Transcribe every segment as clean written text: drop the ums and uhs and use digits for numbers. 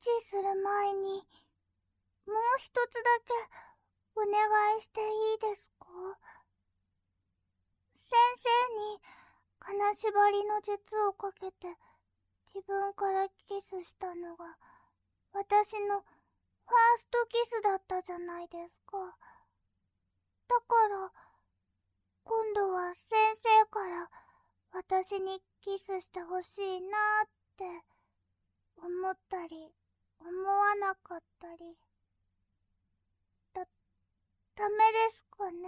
チする前に、もう一つだけお願いしていいですか？先生に金縛りの術をかけて自分からキスしたのが私のファーストキスだったじゃないですか。だから今度は先生から私にキスしてほしいなって思ったり思わなかったり。ダメですかね？いいん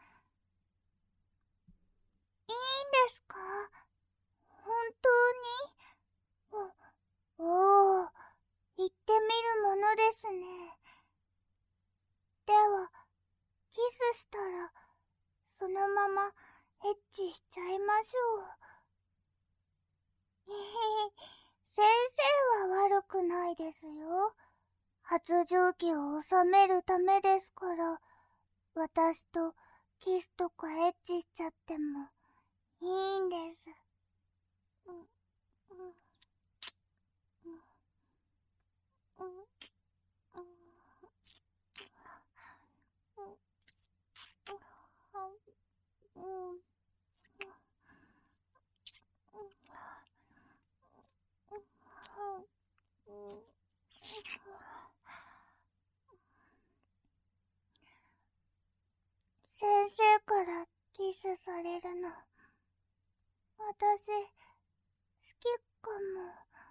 ですか？本当に？おー、言ってみるものですね。では、キスしたら、そのままエッチしちゃいましょう。先生は悪くないですよ。発情期を収めるためですから、私とキスとかエッチしちゃってもいいんです。うんうんうんうん先生からキスされるの、私、好きかも。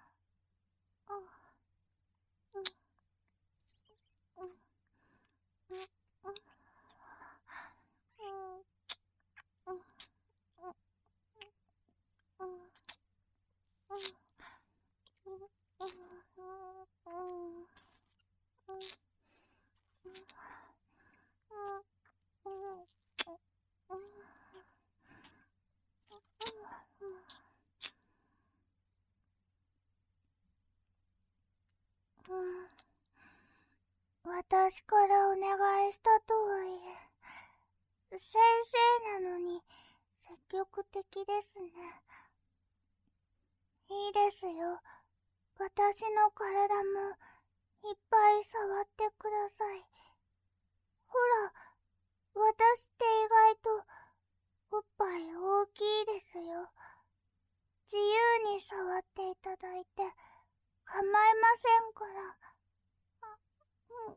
私からお願いしたとはいえ、先生なのに積極的ですね。いいですよ。私の体もいっぱい触ってください。ほら、私って意外とおっぱい大きいですよ。自由に触っていただいて構いませんから。うん、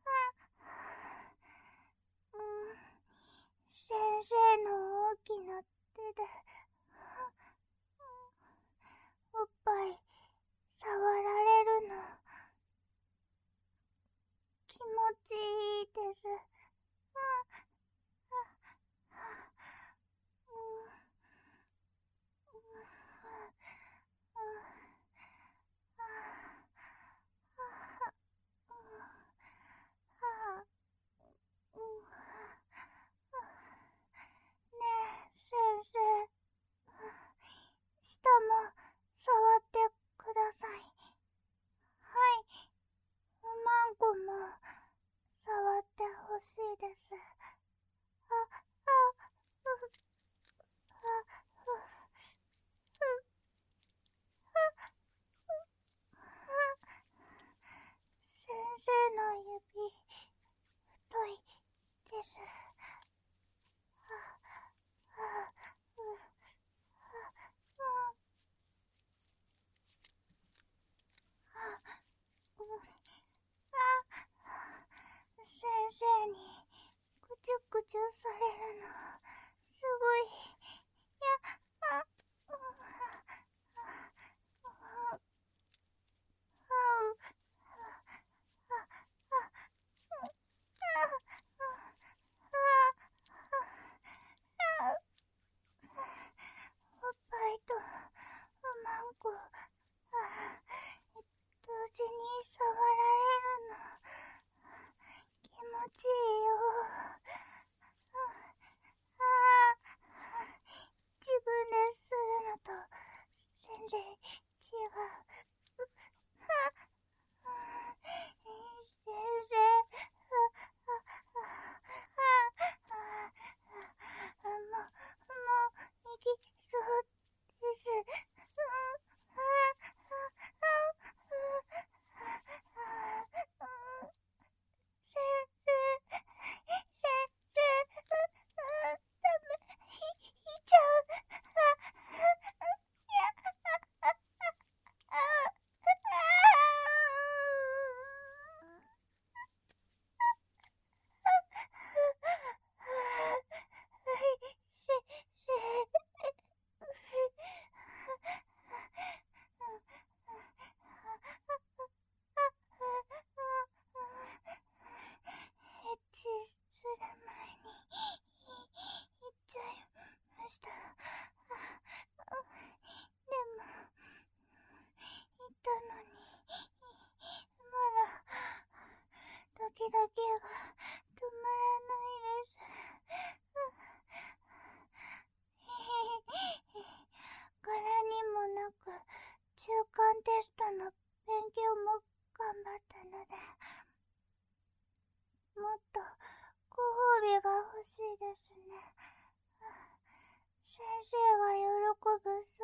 先生の大きな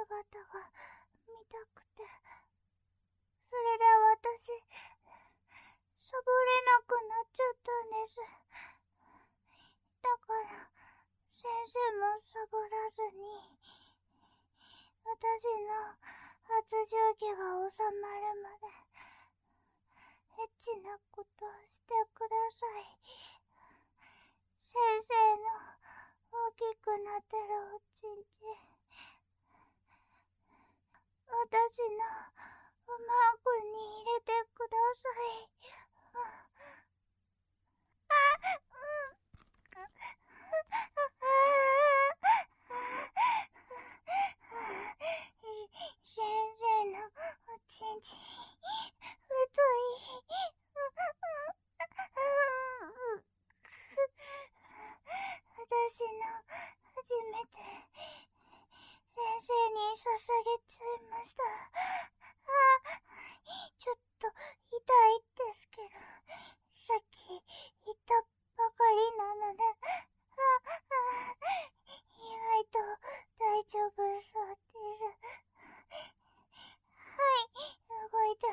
姿が見たくて、それで私、サボれなくなっちゃったんです。だから、先生もサボらずに、私の発情期が収まるまで、エッチなことをしてください。先生の大きくなってるおちんちん、私のうまくに入れてください。先生のおちんちん、太い。私の初めて先生に捧げちゃいました。ちょっと痛いですけど、さっき言ったばかりなので、意外と大丈夫そうです。はい、動いて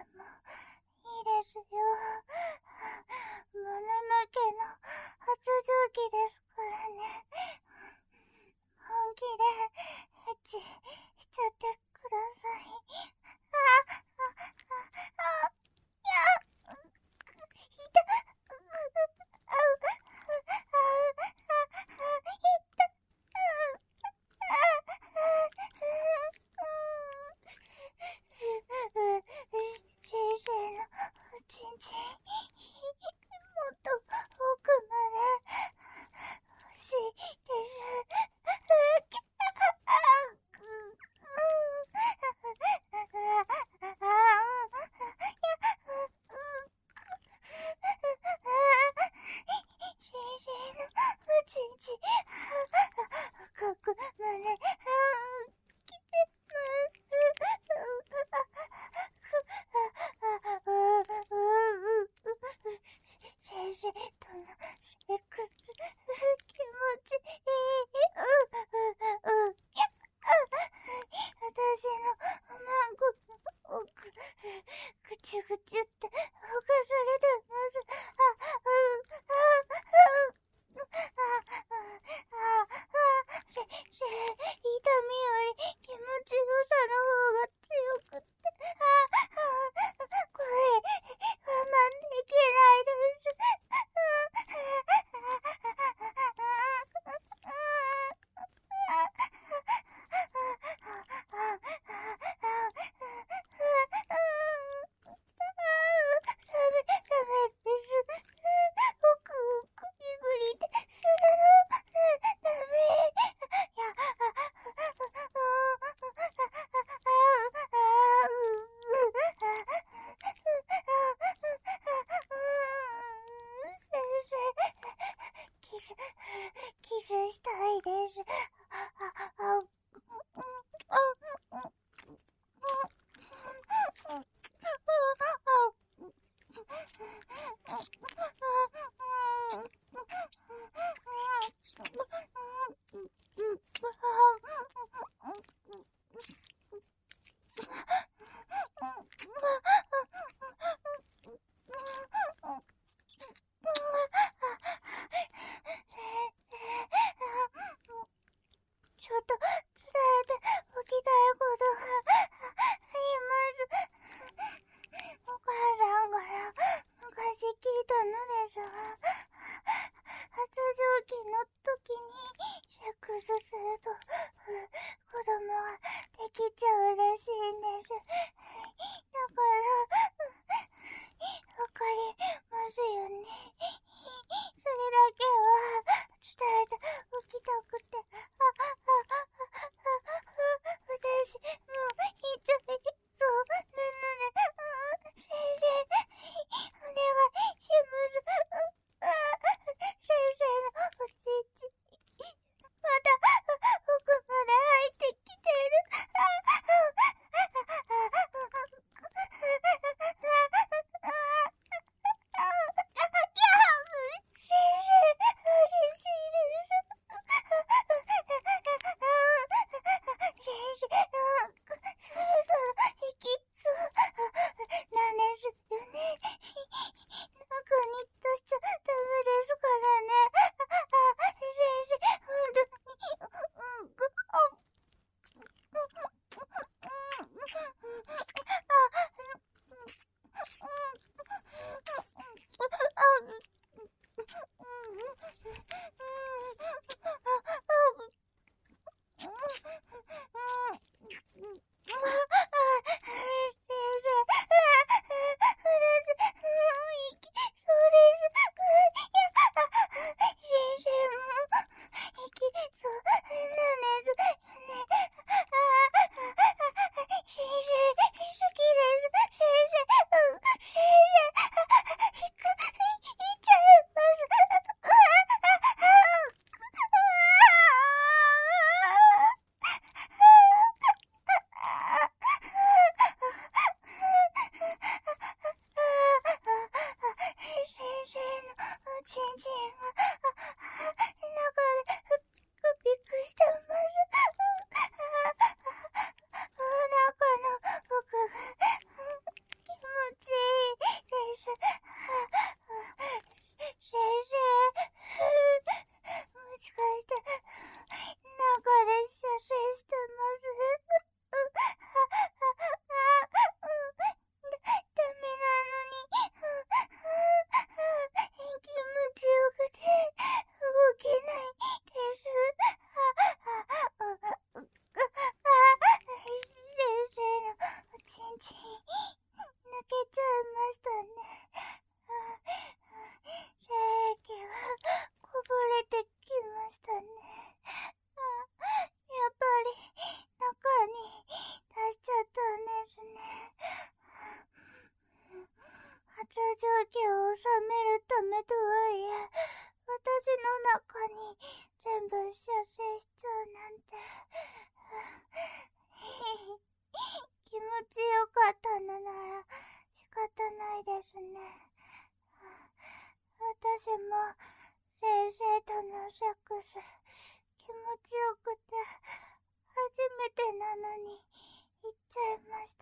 てなのに行っちゃいました。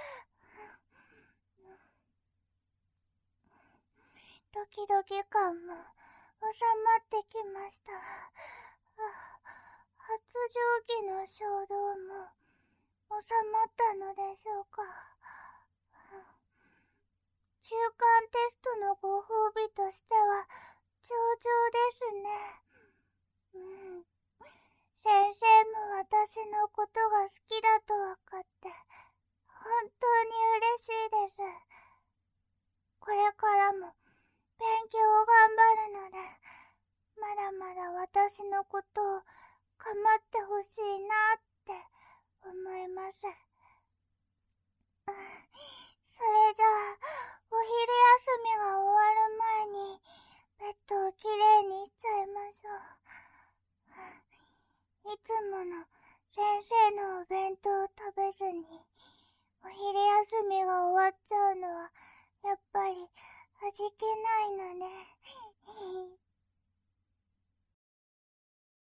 ドキドキ感も収まってきました。発情期の衝動も収まったのでしょうか。中間テストのご褒美としては上々ですね。先生も私のことが好きだと分かって本当に嬉しいです。これからも勉強を頑張るので、まだまだ私のことを構ってほしいなって思います。それじゃあ、お昼休みが終わる前にベッドをきれいにしちゃいましょう。いつもの先生のお弁当を食べずにお昼休みが終わっちゃうのはやっぱり味気ないのね。